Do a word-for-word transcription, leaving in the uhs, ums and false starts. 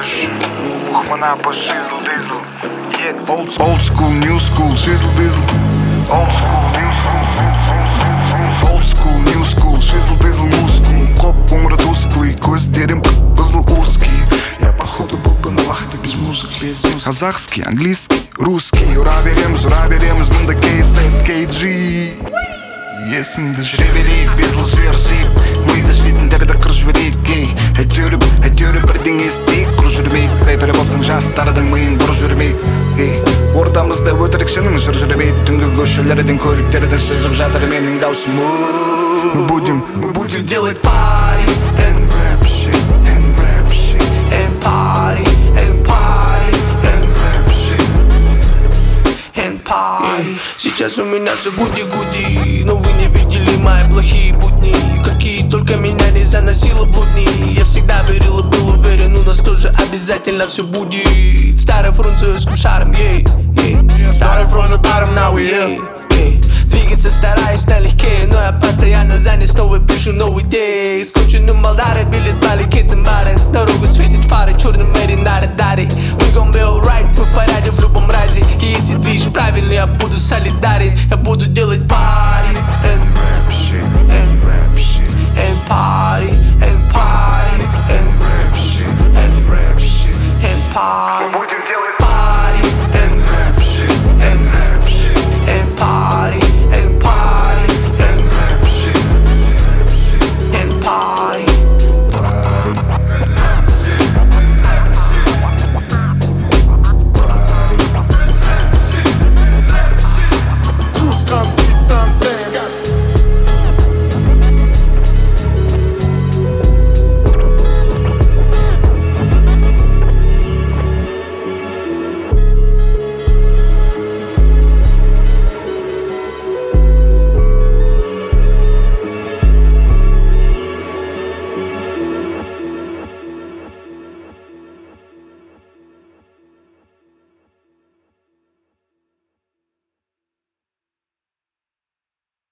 Porsche, ухмана по shizzle dizzle. Yeah. Old, old school, new school, shizzle dizzle. Old school, new school. Old school, new school, shizzle dizzle, мускул. Қоп умры тусклый, көздерім қызыл узкий. Я походу был бы на вахте без музыки. Казахский, английский, русский. Ура береміз, ура береміз, мұнда кей зет, кей джи. Есіңді жүре берейік, без лжи ыржиып. Миды жейтіндерді қыр жіберейік, ей. Әйтеуір, әйтеуір бірдеңе істейік, құр жүрмейік. Рэпер болсаң жастардың миын бұр жүрмейік, ей. Ортамызда өтірікшінің жыр жүрмейді. Түнгі көшелерден, көліктерден шығып жатыр менің даусым. Мы будем, мы будем делать пари and rap shit, and rap shit, and party, and party, and rap shit, and party. Сейчас у меня все гуди-гуди, но вы не видели мои плохие будни. Какие только меня не заносило блудни. Я всегда верил и был уверен, у нас тоже обязательно все будет. Старый французским шаром, ей, ей. Старый фронт паром, now we here, ей. Двигаться стараюсь налегке, но я постоянно занят, снова пишу новые идеи. Скученным балдары, билет баликетным барен. Дорогу светит фары, черным мэри на радаре. We gon' be alright, мы в порядке в любом разе. И если движ правильный, я буду солидарен. Я буду делать пари